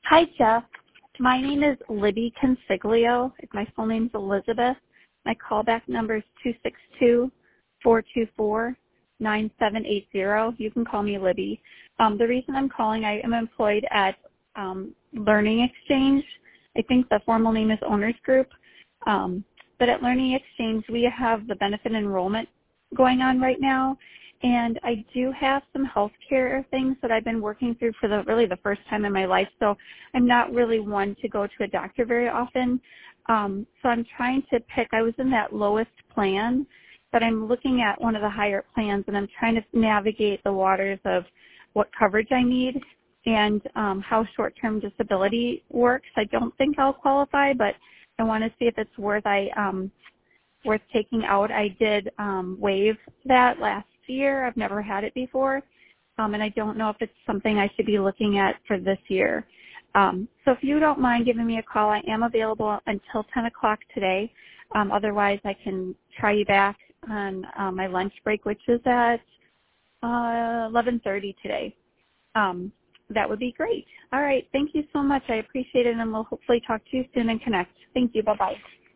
Hi, Jeff. My name is Libby Consiglio. My full name is Elizabeth. My callback number is 262-424-9780. You can call me Libby. The reason I'm calling, I am employed at Learning Exchange. I think the formal name is Owners Group. But at Learning Exchange, we have the benefit enrollment going on right now. And I do have some healthcare things that I've been working through for really the first time in my life. So I'm not really one to go to a doctor very often. So I'm trying to pick. I was in that lowest plan, but I'm looking at one of the higher plans, and I'm trying to navigate the waters of what coverage I need and how short-term disability works. I don't think I'll qualify, but I want to see if it's worth taking out. I did waive that last year. I've never had it before, and I don't know if it's something I should be looking at for this year. So if you don't mind giving me a call, I am available until 10 o'clock today. Otherwise, I can try you back on my lunch break, which is at 11:30 today. That would be great. All right. Thank you so much. I appreciate it, and we'll hopefully talk to you soon and connect. Thank you. Bye-bye.